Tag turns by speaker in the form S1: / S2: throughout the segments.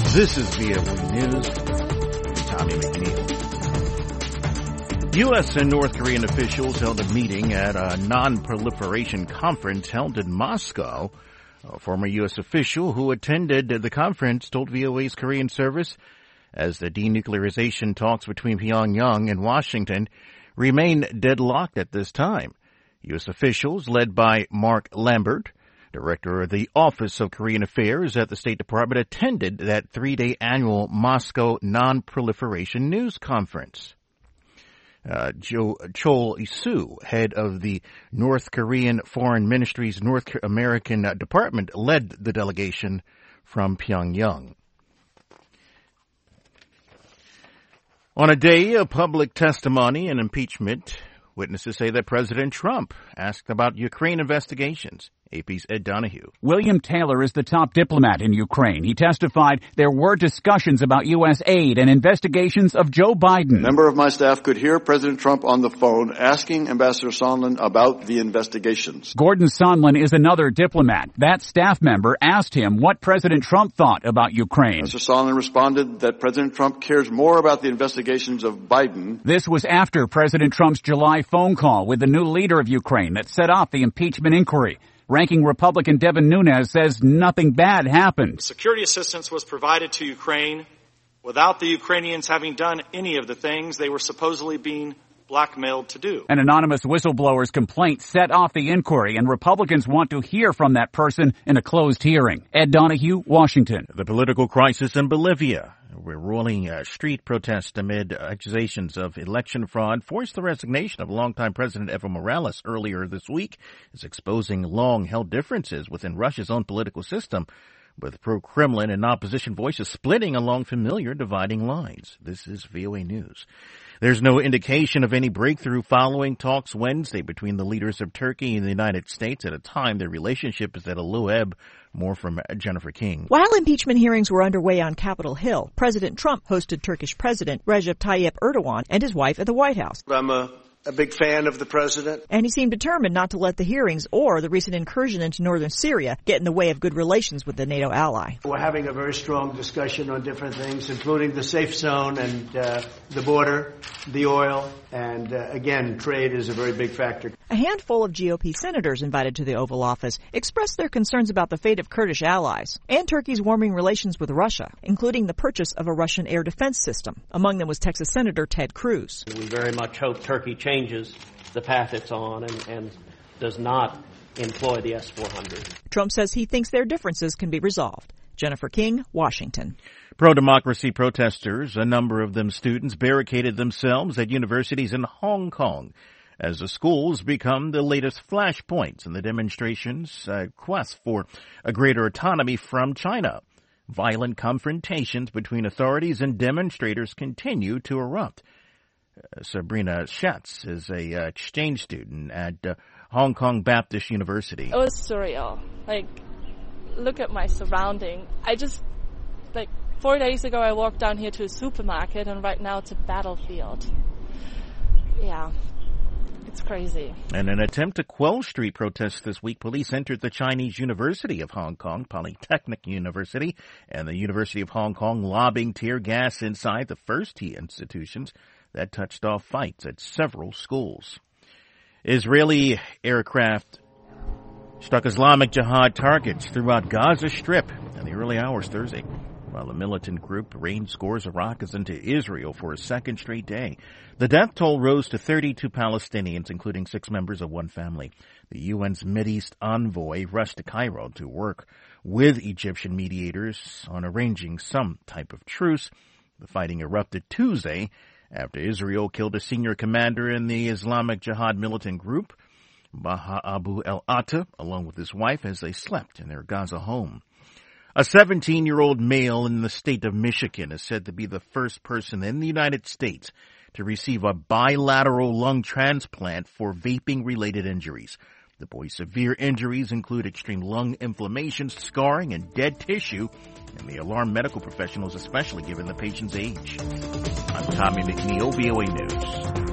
S1: This is VOA News. I'm Tommy McNeil. U.S. and North Korean officials held a meeting at a non-proliferation conference held in Moscow. A former U.S. official who attended the conference told VOA's Korean service as the denuclearization talks between Pyongyang and Washington remain deadlocked at this time. U.S. officials, led by Mark Lambert, director of the Office of Korean Affairs at the State Department, attended that three-day annual Moscow Non-Proliferation News Conference. Chol Su, head of the North Korean Foreign Ministry's North American Department, led the delegation from Pyongyang. On a day of public testimony and impeachment, witnesses say that President Trump asked about Ukraine investigations. AP's Ed Donahue.
S2: William Taylor is the top diplomat in Ukraine. He testified there were discussions about U.S. aid and investigations of Joe Biden.
S3: A member of my staff could hear President Trump on the phone asking Ambassador Sondland about the investigations.
S2: Gordon Sondland is another diplomat. That staff member asked him what President Trump thought about Ukraine.
S3: Mr. Sondland responded that President Trump cares more about the investigations of Biden.
S2: This was after President Trump's July phone call with the new leader of Ukraine that set off the impeachment inquiry. Ranking Republican Devin Nunes says nothing bad happened.
S4: Security assistance was provided to Ukraine without the Ukrainians having done any of the things they were supposedly being blackmailed to do.
S2: An anonymous whistleblower's complaint set off the inquiry, and Republicans want to hear from that person in a closed hearing. Ed Donahue, Washington.
S1: The political crisis in Bolivia. We're rolling street protests amid accusations of election fraud forced the resignation of longtime President Evo Morales earlier this week, is exposing long-held differences within Russia's own political system, with pro-Kremlin and opposition voices splitting along familiar dividing lines. This is VOA News. There's no indication of any breakthrough following talks Wednesday between the leaders of Turkey and the United States at a time their relationship is at a low ebb. More from Jennifer King.
S5: While impeachment hearings were underway on Capitol Hill, President Trump hosted Turkish President Recep Tayyip Erdogan and his wife at the White House.
S6: I'm a big fan of the president.
S5: And he seemed determined not to let the hearings or the recent incursion into northern Syria get in the way of good relations with the NATO ally.
S6: We're having a very strong discussion on different things, including the safe zone and the border, the oil, and again, trade is a very big factor.
S5: A handful of GOP senators invited to the Oval Office expressed their concerns about the fate of Kurdish allies and Turkey's warming relations with Russia, including the purchase of a Russian air defense system. Among them was Texas Senator Ted Cruz.
S7: We very much hope Turkey changes the path it's on and does not employ the S-400.
S5: Trump says he thinks their differences can be resolved. Jennifer King, Washington.
S1: Pro-democracy protesters, a number of them students, barricaded themselves at universities in Hong Kong as the schools become the latest flashpoints in the demonstrations' quest for a greater autonomy from China. Violent confrontations between authorities and demonstrators continue to erupt. Sabrina Schatz is a exchange student at Hong Kong Baptist University.
S8: It was surreal. Look at my surrounding. 4 days ago I walked down here to a supermarket, and right now it's a battlefield. Yeah, it's crazy.
S1: In an attempt to quell street protests this week, police entered the Chinese University of Hong Kong, Polytechnic University, and the University of Hong Kong, lobbing tear gas inside the first two institutions that touched off fights at several schools. Israeli aircraft struck Islamic Jihad targets throughout Gaza Strip in the early hours Thursday, while the militant group rained scores of rockets into Israel for a second straight day. The death toll rose to 32 Palestinians, including 6 members of one family. The UN's Mideast envoy rushed to Cairo to work with Egyptian mediators on arranging some type of truce. The fighting erupted Tuesday after Israel killed a senior commander in the Islamic Jihad militant group, Baha Abu el-Atta, along with his wife as they slept in their Gaza home. A 17-year-old male in the state of Michigan is said to be the first person in the United States to receive a bilateral lung transplant for vaping-related injuries. The boy's severe injuries include extreme lung inflammation, scarring, and dead tissue, and they alarm medical professionals, especially given the patient's age. I'm Tommy McNeil, VOA News.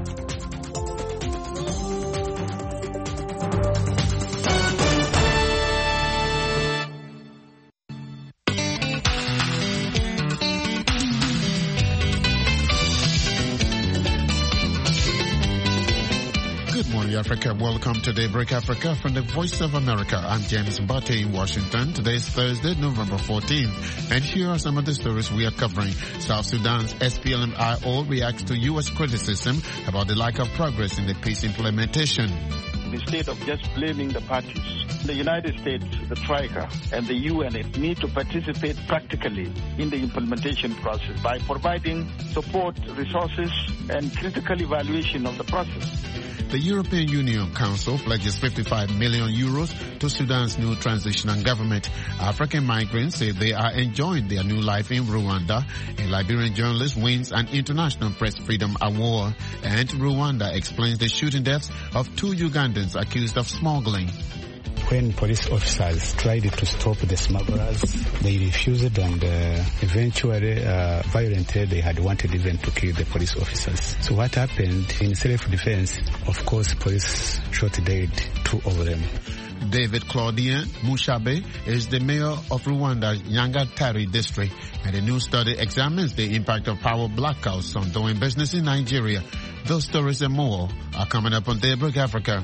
S9: Africa. Welcome to Daybreak Africa from the Voice of America. I'm James Mbate in Washington. Today is Thursday, November 14th. And here are some of the stories we are covering. South Sudan's SPLM-IO reacts to U.S. criticism about the lack of progress in the peace implementation.
S10: Instead of just blaming the parties, the United States, the Troika, and the UN need to participate practically in the implementation process by providing support, resources, and critical evaluation of the process.
S9: The European Union Council pledges 55 million euros to Sudan's new transitional government. African migrants say they are enjoying their new life in Rwanda. A Liberian journalist wins an International Press Freedom Award. And Rwanda explains the shooting deaths of 2 Ugandans accused of smuggling.
S11: When police officers tried to stop the smugglers, they refused, and eventually, violently, they had wanted even to kill the police officers. So what happened? In self-defense, of course, police shot dead 2 of them.
S9: David Claudien Mushabe is the mayor of Rwanda's Nyangatare district, and a new study examines the impact of power blackouts on doing business in Nigeria. Those stories and more are coming up on Daybreak Africa.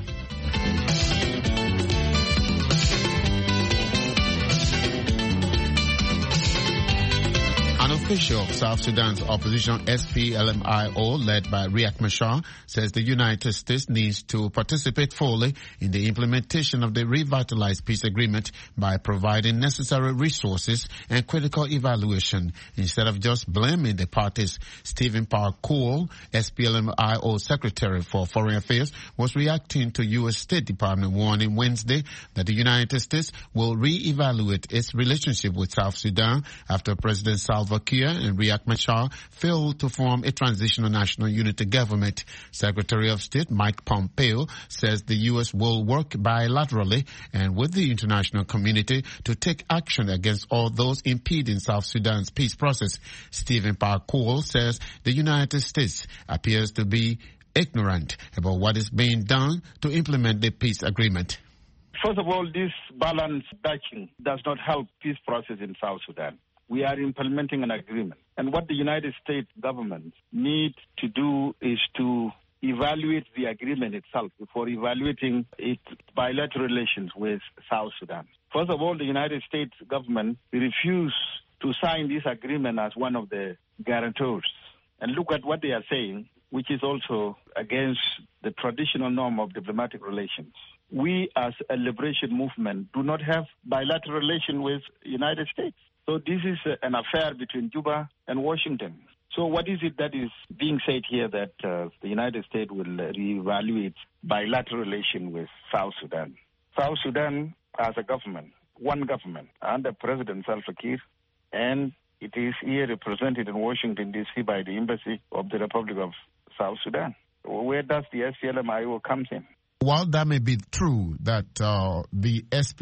S9: Official of South Sudan's opposition SPLM-IO, led by Riek Machar, says the United States needs to participate fully in the implementation of the revitalized peace agreement by providing necessary resources and critical evaluation instead of just blaming the parties. Stephen Parkour, SPLM-IO Secretary for Foreign Affairs, was reacting to U.S. State Department warning Wednesday that the United States will re-evaluate its relationship with South Sudan after President Salva Kiir and Riek Machar failed to form a transitional national unity government. Secretary of State Mike Pompeo says the U.S. will work bilaterally and with the international community to take action against all those impeding South Sudan's peace process. Stephen Parkour says the United States appears to be ignorant about what is being done to implement the peace agreement.
S10: First of all, this balance touching does not help peace process in South Sudan. We are implementing an agreement. And what the United States government needs to do is to evaluate the agreement itself before evaluating its bilateral relations with South Sudan. First of all, the United States government refused to sign this agreement as one of the guarantors. And look at what they are saying, which is also against the traditional norm of diplomatic relations. We, as a liberation movement, do not have bilateral relation with the United States. So this is an affair between Juba and Washington. So what is it that is being said here that the United States will reevaluate bilateral relation with South Sudan? South Sudan has a government, one government, under President Salva Kiir, and it is here represented in Washington, D.C. by the Embassy of the Republic of South Sudan. Where does the SPLM-IO come in?
S9: While that may be true that the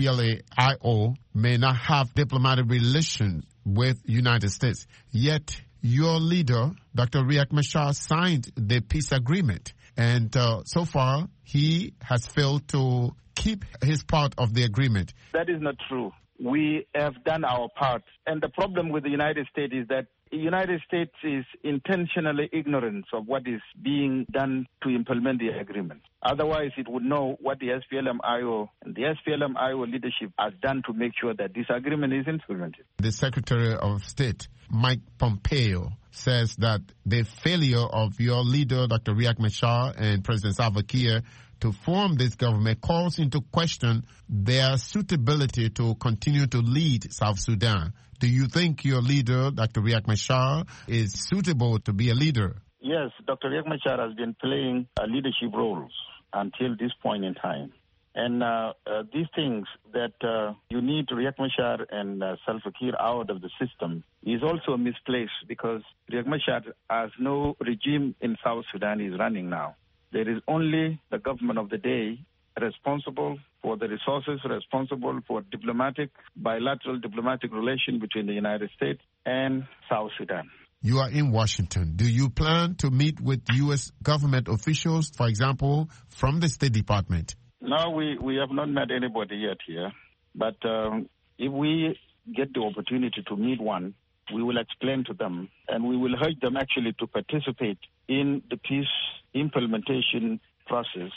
S9: SPLA-IO may not have diplomatic relations with United States, yet your leader, Dr. Riek Machar, signed the peace agreement. And so far, he has failed to keep his part of the agreement.
S10: That is not true. We have done our part. And the problem with the United States is that the United States is intentionally ignorant of what is being done to implement the agreement. Otherwise, it would know what the SPLM-IO and the SPLM-IO leadership has done to make sure that this agreement is implemented.
S9: The Secretary of State, Mike Pompeo, says that the failure of your leader, Dr. Riek Machar, and President Salva Kiir to form this government calls into question their suitability to continue to lead South Sudan. Do you think your leader, Dr. Riek Machar, is suitable to be a leader?
S10: Yes, Dr. Riek Machar has been playing leadership roles until this point in time. And these things that you need Riek Machar and Salva Kiir out of the system is also misplaced because Riek Machar has no regime in South Sudan is running now. There is only the government of the day responsible for the resources, responsible for bilateral diplomatic relation between the United States and South Sudan.
S9: You are in Washington. Do you plan to meet with U.S. government officials, for example, from the State Department?
S10: No, we have not met anybody yet here. But if we get the opportunity to meet one, we will explain to them and we will urge them actually to participate in the peace implementation process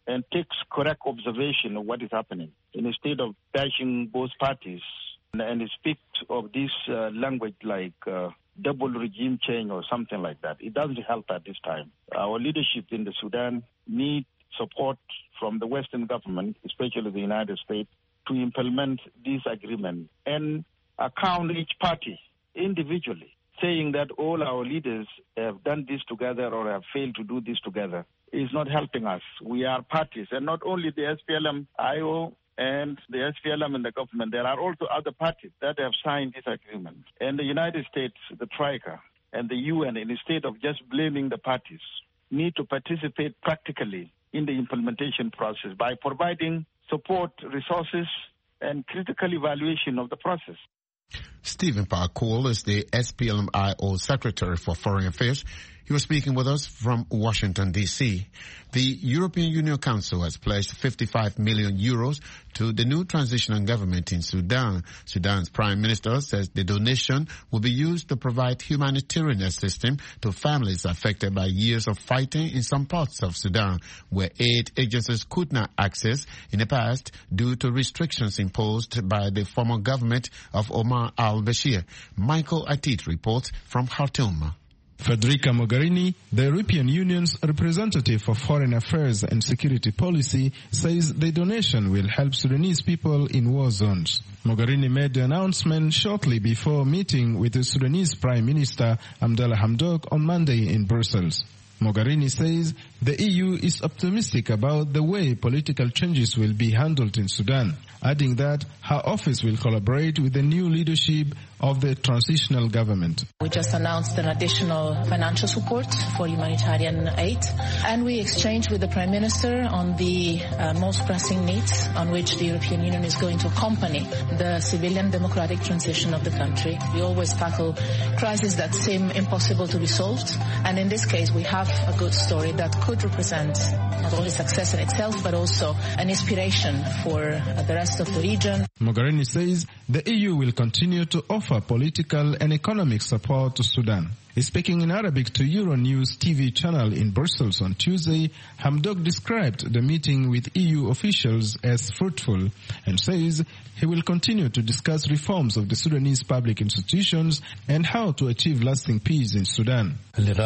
S10: and takes correct observation of what is happening, instead of bashing both parties and speak of this language like double regime change or something like that. It doesn't help at this time. Our leadership in the Sudan need support from the Western government, especially the United States, to implement this agreement and account each party individually, saying that all our leaders have done this together or have failed to do this together is not helping us. We are parties, and not only the SPLM-IO and the SPLM and the government, there are also other parties that have signed this agreement. And the United States, the Troika, and the UN, instead of just blaming the parties, need to participate practically in the implementation process by providing support, resources, and critical evaluation of the process.
S9: Stephen Parkour is the SPLM-IO Secretary for Foreign Affairs. He was speaking with us from Washington, D.C. The European Union Council has pledged 55 million euros to the new transitional government in Sudan. Sudan's Prime Minister says the donation will be used to provide humanitarian assistance to families affected by years of fighting in some parts of Sudan, where aid agencies could not access in the past due to restrictions imposed by the former government of Omar al-Bashir. Michael Atit reports from Khartoum.
S12: Federica Mogherini, the European Union's representative for foreign affairs and security policy, says the donation will help Sudanese people in war zones. Mogherini made the announcement shortly before meeting with the Sudanese Prime Minister Abdallah Hamdok on Monday in Brussels. Mogherini says the EU is optimistic about the way political changes will be handled in Sudan, adding that her office will collaborate with the new leadership of the transitional government.
S13: We just announced an additional financial support for humanitarian aid, and we exchanged with the Prime Minister on the most pressing needs on which the European Union is going to accompany the civilian democratic transition of the country. We always tackle crises that seem impossible to be solved, and in this case we have a good story that could represent not only success in itself but also an inspiration for the rest of the region.
S12: Mogherini says the EU will continue to offer political and economic support to Sudan. Speaking in Arabic to Euronews TV channel in Brussels on Tuesday, Hamdok described the meeting with EU officials as fruitful and says he will continue to discuss reforms of the Sudanese public institutions and how to achieve lasting peace in Sudan.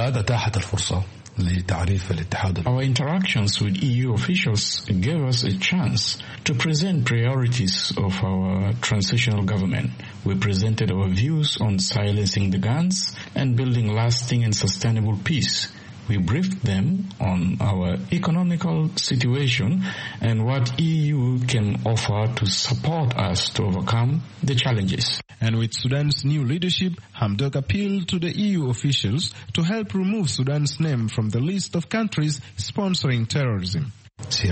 S14: Our interactions with EU officials gave us a chance to present priorities of our transitional government. We presented our views on silencing the guns and building lasting and sustainable peace. We briefed them on our economical situation and what EU can offer to support us to overcome the challenges.
S12: And with Sudan's new leadership, Hamdok appealed to the EU officials to help remove Sudan's name from the list of countries sponsoring terrorism.
S14: We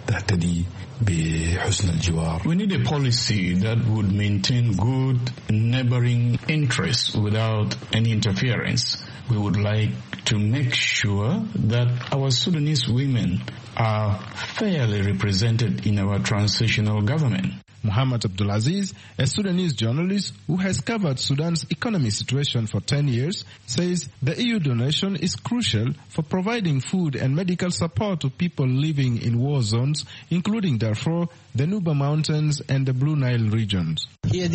S14: need a policy that would maintain good neighboring interests without any interference. We would like to make sure that our Sudanese women are fairly represented in our transitional government.
S12: Muhammad Abdulaziz, a Sudanese journalist who has covered Sudan's economic situation for 10 years, says the EU donation is crucial for providing food and medical support to people living in war zones, including Darfur, the Nuba Mountains, and the Blue Nile regions.
S14: This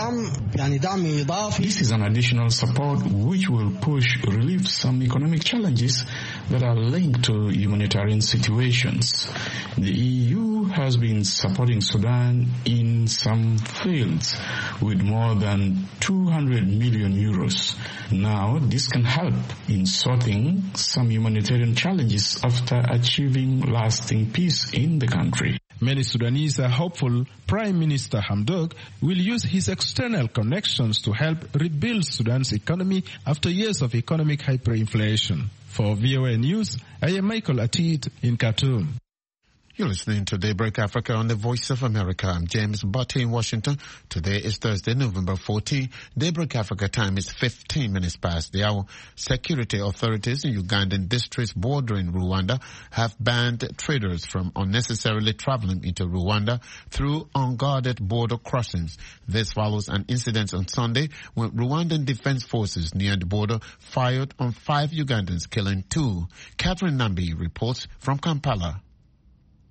S14: is an additional support which will push relieve some economic challenges that are linked to humanitarian situations. The EU has been supporting Sudan in some fields with more than 200 million euros. Now, this can help in sorting some humanitarian challenges after achieving lasting peace in the country.
S12: Many Sudanese are hopeful Prime Minister Hamdok will use his external connections to help rebuild Sudan's economy after years of economic hyperinflation. For VOA News, I am Michael Atit in Khartoum.
S9: You're listening to Daybreak Africa on the Voice of America. I'm James Butte in Washington. Today is Thursday, November 14. Daybreak Africa time is 15 minutes past the hour. Security authorities in Ugandan districts bordering Rwanda have banned traders from unnecessarily traveling into Rwanda through unguarded border crossings. This follows an incident on Sunday when Rwandan Defense Forces near the border fired on 5 Ugandans, killing 2. Catherine Nambi reports from Kampala.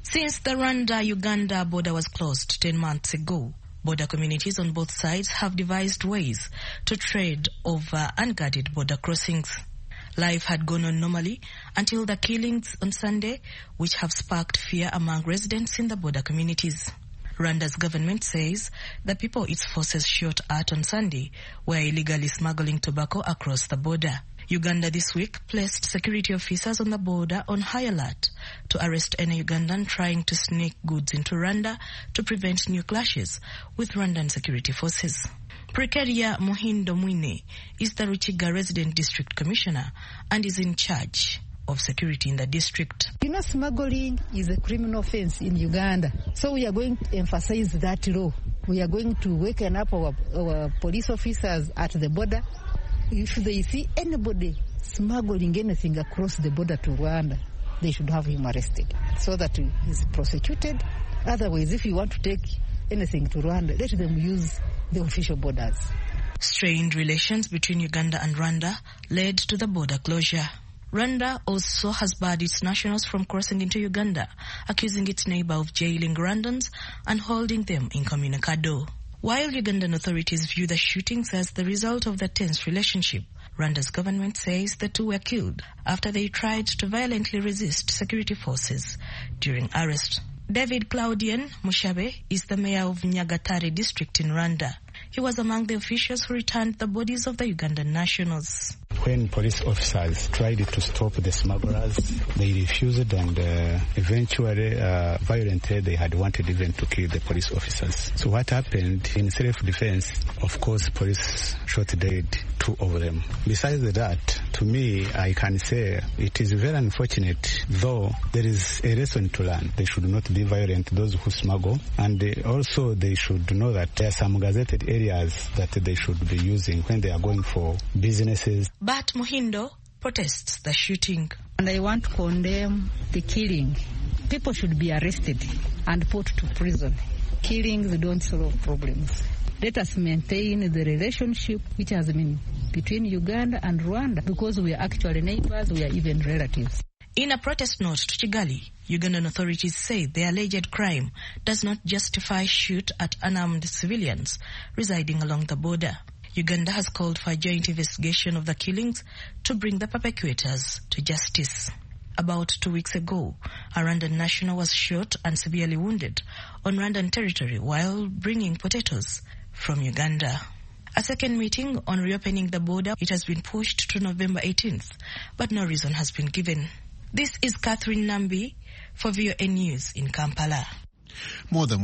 S13: Since the Rwanda-Uganda border was closed 10 months ago, border communities on both sides have devised ways to trade over unguarded border crossings. Life had gone on normally until the killings on Sunday, which have sparked fear among residents in the border communities. Rwanda's government says the people its forces shot at on Sunday were illegally smuggling tobacco across the border. Uganda this week placed security officers on the border on high alert to arrest any Ugandan trying to sneak goods into Rwanda to prevent new clashes with Rwandan security forces. Precaria Muhindo Mwine is the Ruchiga resident district commissioner and is in charge of security in the district.
S15: Smuggling is a criminal offense in Uganda. So we are going to emphasize that law. We are going to waken up our police officers at the border. If they see anybody smuggling anything across the border to Rwanda, they should have him arrested so that he is prosecuted. Otherwise, if you want to take anything to Rwanda, let them use the official borders.
S13: Strained relations between Uganda and Rwanda led to the border closure. Rwanda also has barred its nationals from crossing into Uganda, accusing its neighbor of jailing Rwandans and holding them incommunicado. While Ugandan authorities view the shootings as the result of the tense relationship, Rwanda's government says the two were killed after they tried to violently resist security forces during arrest. David Claudien Mushabe is the mayor of Nyagatare district in Rwanda. He was among the officials who returned the bodies of the Ugandan nationals.
S11: When police officers tried to stop the smugglers, they refused and eventually, violently, they had wanted even to kill the police officers. So what happened in self-defense, of course, police shot dead 2 of them. Besides that, to me, I can say it is very unfortunate, though there is a lesson to learn. They should not be violent, those who smuggle, and also they should know that there are some gazetted areas that they should be using when they are going for businesses.
S13: But Muhindo protests the shooting.
S15: And I want to condemn the killing. People should be arrested and put to prison. Killings don't solve problems. Let us maintain the relationship which has been between Uganda and Rwanda, because we are actually neighbors, we are even relatives.
S13: In a protest note to Kigali, Ugandan authorities say the alleged crime does not justify shoot at unarmed civilians residing along the border. Uganda has called for a joint investigation of the killings to bring the perpetrators to justice. About 2 weeks ago, a Rwandan national was shot and severely wounded on Rwandan territory while bringing potatoes from Uganda. A second meeting on reopening the border, it has been pushed to November 18th, but no reason has been given. This is Catherine Nambi for VOA News in Kampala.
S9: More than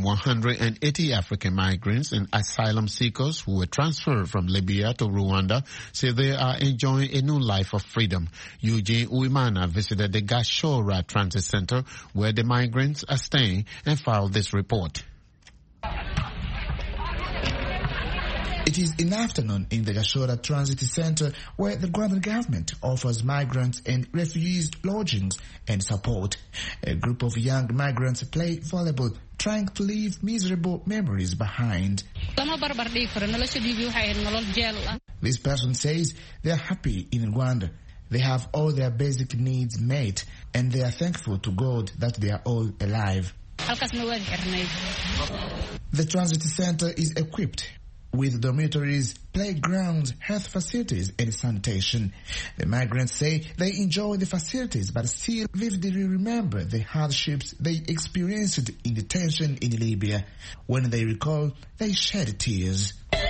S9: 180 African migrants and asylum seekers who were transferred from Libya to Rwanda say they are enjoying a new life of freedom. Eugene Uwimana visited the Gashora Transit Center where the migrants are staying and filed this report.
S16: It is an afternoon in the Gashora Transit Center where the Rwandan government offers migrants and refugees lodgings and support. A group of young migrants play volleyball, trying to leave miserable memories behind. This person says they are happy in Rwanda. They have all their basic needs met and they are thankful to God that they are all alive. The transit center is equipped with dormitories, playgrounds, health facilities, and sanitation. The migrants say they enjoy the facilities but still vividly remember the hardships they experienced in detention in Libya. When they recall, they shed tears.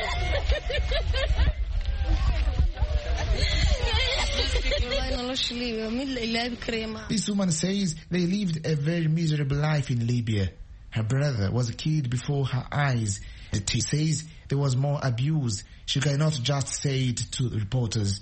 S16: This woman says they lived a very miserable life in Libya. Her brother was killed before her eyes. She says there was more abuse. She cannot just say it to reporters.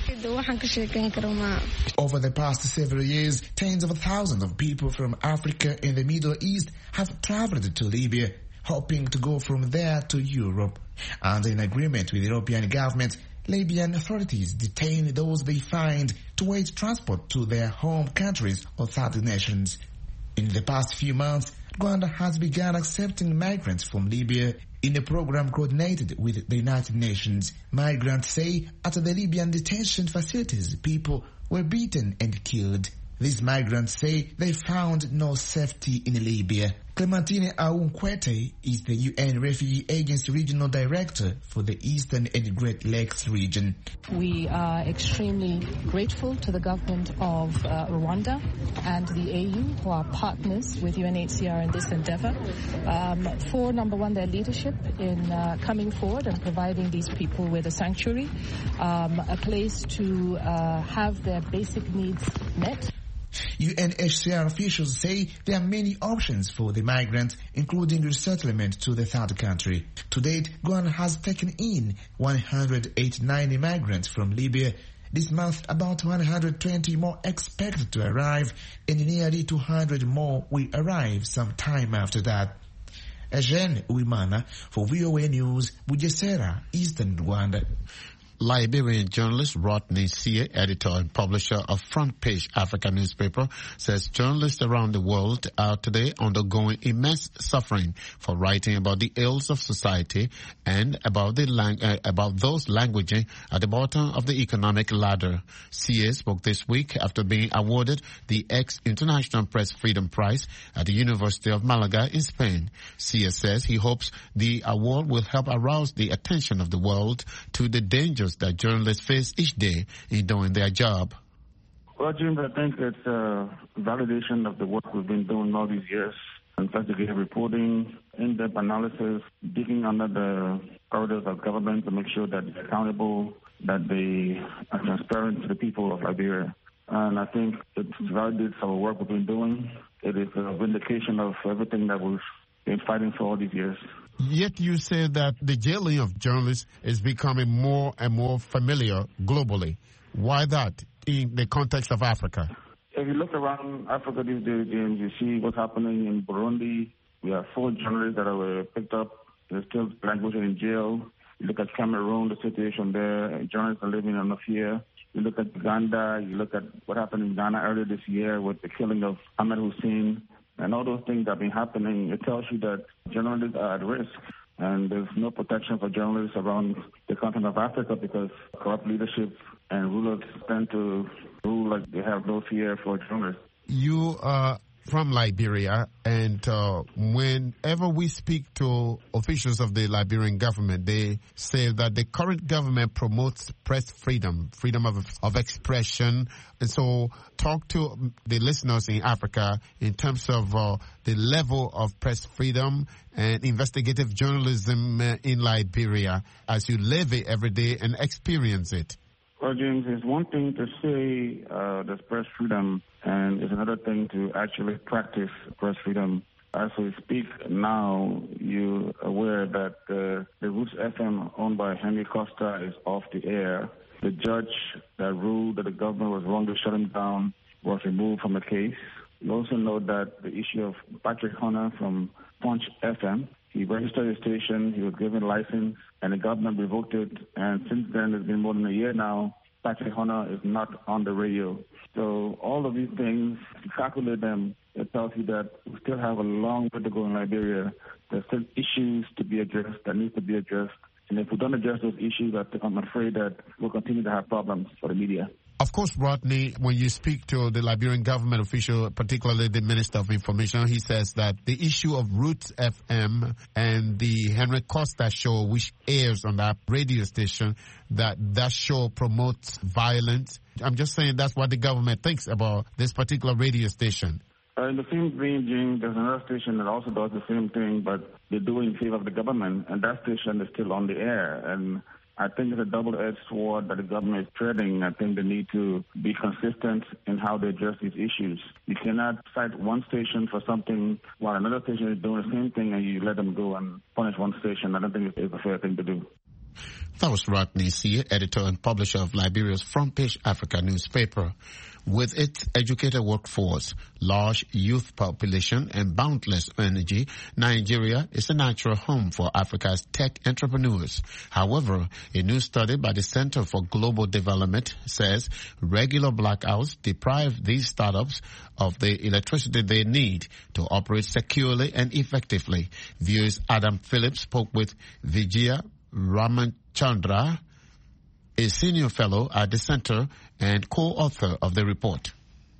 S16: Over the past several years, tens of thousands of people from Africa and the Middle East have traveled to Libya, hoping to go from there to Europe. Under an agreement with the European government, Libyan authorities detain those they find to wait transport to their home countries or third nations. In the past few months, Rwanda has begun accepting migrants from Libya in a program coordinated with the United Nations. Migrants say at the Libyan detention facilities, people were beaten and killed. These migrants say they found no safety in Libya. Clementine Aounkwete is the UN Refugee Agency Regional Director for the Eastern and Great Lakes region.
S13: We are extremely grateful to the government of Rwanda and the AU, who are partners with UNHCR in this endeavor, for, number one, their leadership in coming forward and providing these people with a sanctuary, a place to have their basic needs met.
S16: UNHCR officials say there are many options for the migrants, including resettlement to the third country. To date, Ghana has taken in 189 migrants from Libya. This month, about 120 more expected to arrive, and nearly 200 more will arrive sometime after that. Eugene Uwimana for VOA News, Bugesera, Eastern Rwanda.
S9: Liberian journalist Rodney Sie, editor and publisher of Front Page Africa newspaper, says journalists around the world are today undergoing immense suffering for writing about the ills of society and about those languaging at the bottom of the economic ladder. Sie spoke this week after being awarded the International Press Freedom Prize at the University of Malaga in Spain. Sie says he hopes the award will help arouse the attention of the world to the dangers that journalists face each day in doing their job.
S10: Well, James, I think it's a validation of the work we've been doing all these years. Investigative reporting, in-depth analysis, digging under the corridors of government to make sure that they're accountable, that they are transparent to the people of Liberia. And I think it validates our work we've been doing. It is a vindication of everything that we've been fighting for all these years.
S9: Yet you say that the jailing of journalists is becoming more and more familiar globally. Why that in the context of Africa?
S10: If you look around Africa these days, James, you see what's happening in Burundi. We have 4 journalists that were picked up. They're still languishing in jail. You look at Cameroon, the situation there. Journalists are living under fear. You look at Uganda. You look at what happened in Ghana earlier this year with the killing of Ahmed Hussein. And all those things that have been happening, it tells you that journalists are at risk. And there's no protection for journalists around the continent of Africa because corrupt leadership and rulers tend to rule like they have no fear for journalists.
S9: You are from Liberia, and whenever we speak to officials of the Liberian government, they say that the current government promotes press freedom, freedom of expression. And so talk to the listeners in Africa in terms of the level of press freedom and investigative journalism in Liberia as you live it every day and experience it.
S10: Well, James, it's one thing to say there's press freedom, and it's another thing to actually practice press freedom. As we speak now, you're aware that the Roots FM owned by Henry Costa is off the air. The judge that ruled that the government was wrong to shut him down was removed from the case. You also know that the issue of Patrick Hunter from Punch FM, he registered his station, he was given a license, and the government revoked it. And since then, it's been more than a year now, Patrick Hunter is not on the radio. So all of these things, if you calculate them, it tells you that we still have a long way to go in Liberia. There's still issues to be addressed that need to be addressed. And if we don't address those issues, I'm afraid that we'll continue to have problems for the media.
S9: Of course, Rodney, when you speak to the Liberian government official, particularly the Minister of Information, he says that the issue of Roots FM and the Henry Costa show, which airs on that radio station, that show promotes violence. I'm just saying that's what the government thinks about this particular radio station.
S10: In the same vein, Jim, there's another station that also does the same thing, but they do it in favor of the government, and that station is still on the air. And I think it's a double-edged sword that the government is treading. I think they need to be consistent in how they address these issues. You cannot cite one station for something while another station is doing the same thing and you let them go and punish one station. I don't think it's a fair thing to do.
S9: That was Rodney Sie, editor and publisher of Liberia's Front Page Africa newspaper. With its educated workforce, large youth population, and boundless energy, Nigeria is a natural home for Africa's tech entrepreneurs. However, a new study by the Center for Global Development says regular blackouts deprive these startups of the electricity they need to operate securely and effectively. Viewers Adam Phillips spoke with Vijaya Ramachandra, a senior fellow at the center and co-author of the report.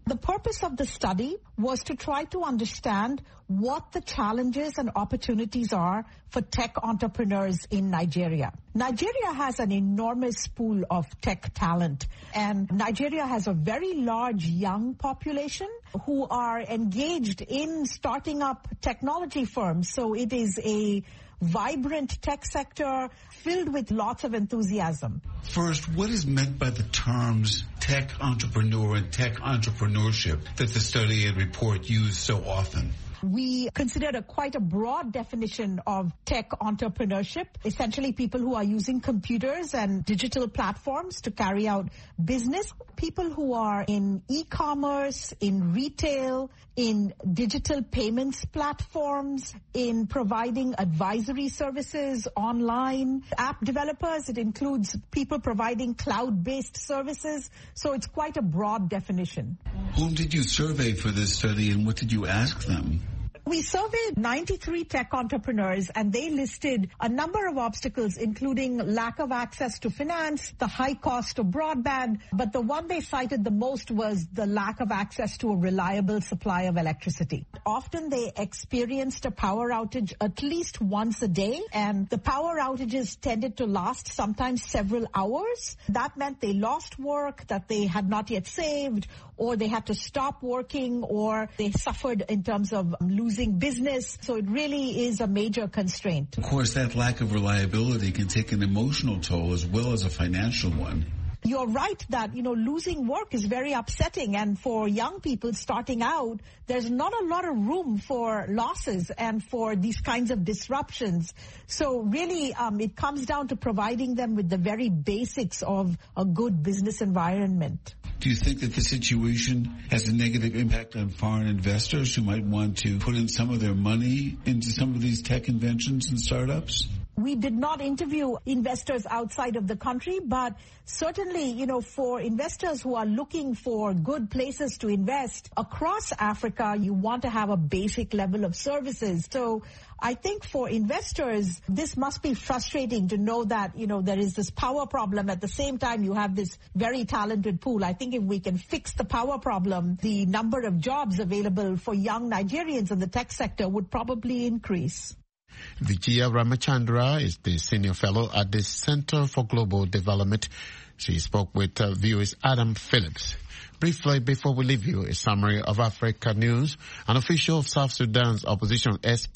S17: The purpose of the study was to try to understand what the challenges and opportunities are for tech entrepreneurs in Nigeria. Nigeria has an enormous pool of tech talent, and Nigeria has a very large young population who are engaged in starting up technology firms. So it is a vibrant tech sector filled with lots of enthusiasm.
S18: First, what is meant by the terms tech entrepreneur and tech entrepreneurship that the study and report use so often?
S17: We considered quite a broad definition of tech entrepreneurship, essentially people who are using computers and digital platforms to carry out business, people who are in e-commerce, in retail, in digital payments platforms, in providing advisory services online, app developers. It includes people providing cloud-based services. So it's quite a broad definition.
S18: Whom did you survey for this study and what did you ask them?
S17: We surveyed 93 tech entrepreneurs, and they listed a number of obstacles, including lack of access to finance, the high cost of broadband, but the one they cited the most was the lack of access to a reliable supply of electricity. Often they experienced a power outage at least once a day, and the power outages tended to last sometimes several hours. That meant they lost work that they had not yet saved, or they had to stop working, or they suffered in terms of losing business. So it really is a major constraint.
S18: Of course, that lack of reliability can take an emotional toll as well as a financial one.
S17: You're right that, losing work is very upsetting. And for young people starting out, there's not a lot of room for losses and for these kinds of disruptions. So really, it comes down to providing them with the very basics of a good business environment.
S18: Do you think that the situation has a negative impact on foreign investors who might want to put in some of their money into some of these tech inventions and startups?
S17: We did not interview investors outside of the country, but certainly, for investors who are looking for good places to invest across Africa, you want to have a basic level of services. So I think for investors, this must be frustrating to know that, there is this power problem. At the same time, you have this very talented pool. I think if we can fix the power problem, the number of jobs available for young Nigerians in the tech sector would probably increase.
S9: Vijaya Ramachandra is the senior fellow at the Center for Global Development. She spoke with viewers Adam Phillips. Briefly, before we leave you, a summary of Africa news. An official of South Sudan's opposition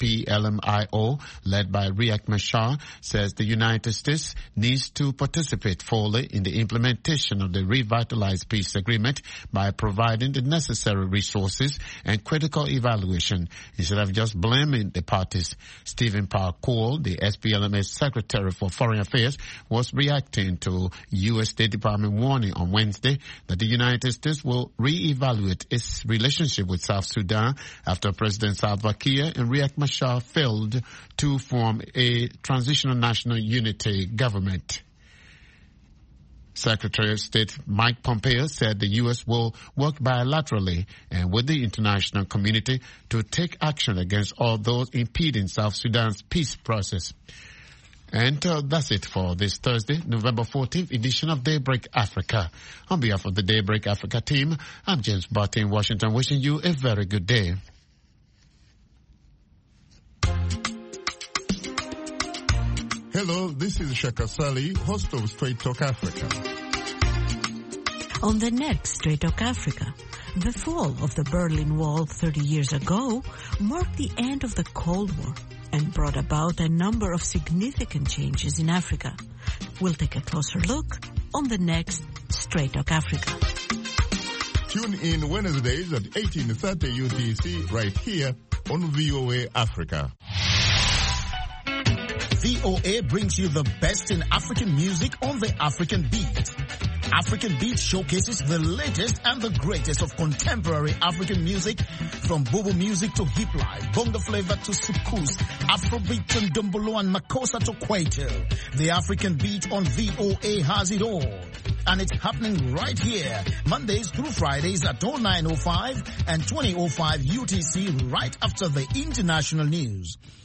S9: SPLMIO, led by Riek Machar, says the United States needs to participate fully in the implementation of the revitalized peace agreement by providing the necessary resources and critical evaluation instead of just blaming the parties. Stephen Parkour, the SPLM's Secretary for Foreign Affairs, was reacting to U.S. State Department warning on Wednesday that the United States will re-evaluate its relationship with South Sudan after President Salva Kiir and Riek Machar failed to form a transitional national unity government. Secretary of State Mike Pompeo said the U.S. will work bilaterally and with the international community to take action against all those impeding South Sudan's peace process. And that's it for this Thursday, November 14th edition of Daybreak Africa. On behalf of the Daybreak Africa team, I'm James Barty in Washington, wishing you a very good day.
S19: Hello, this is Shaka Sali, host of Straight Talk Africa.
S20: On the next Straight Talk Africa, the fall of the Berlin Wall 30 years ago marked the end of the Cold War and brought about a number of significant changes in Africa. We'll take a closer look on the next Straight Talk Africa.
S19: Tune in Wednesdays at 18:30 UTC right here on VOA Africa.
S21: VOA brings you the best in African music on the African Beat. African Beat showcases the latest and the greatest of contemporary African music, from Bobo music to hip life, bongo flavor to soukous, Afrobeat and Dumbolo and Makossa to Kwaito. The African Beat on VOA has it all. And it's happening right here, Mondays through Fridays at 09:05 and 20:05 UTC, right after the international news.